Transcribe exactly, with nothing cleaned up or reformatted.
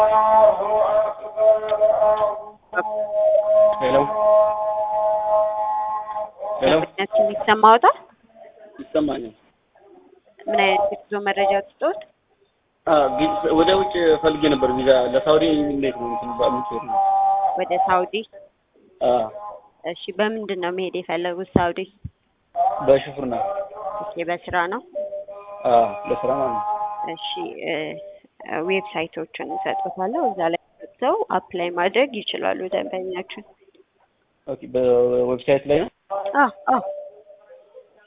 ሄሎ ሄሎ ያችን ይሰማውታ ይሰማኛል። ምን አይነት የጉዞ መረጃ ትጦት? አዎ ወደ ውጭ ፈልጌ ነበር ቪዛ ለሳውዲ እንዴት ነው እንትን ባሉት ነው? ወደ ሳውዲ? አዎ እሺ በምንድን ነው መሄድ የፈለጉት ሳውዲ? በሹፍርና። እሺ በስራ ነው? አዎ በስራ ማለት ነው። እሺ ዌብሳይቶችን እንሰጥዎታለሁ እዛ ላይ ገብተው አፕላይ ማድረግ ይችላሉ ደንበኛችን። ኦኬ በዌብሳይት ላይ ነው? አዎ አዎ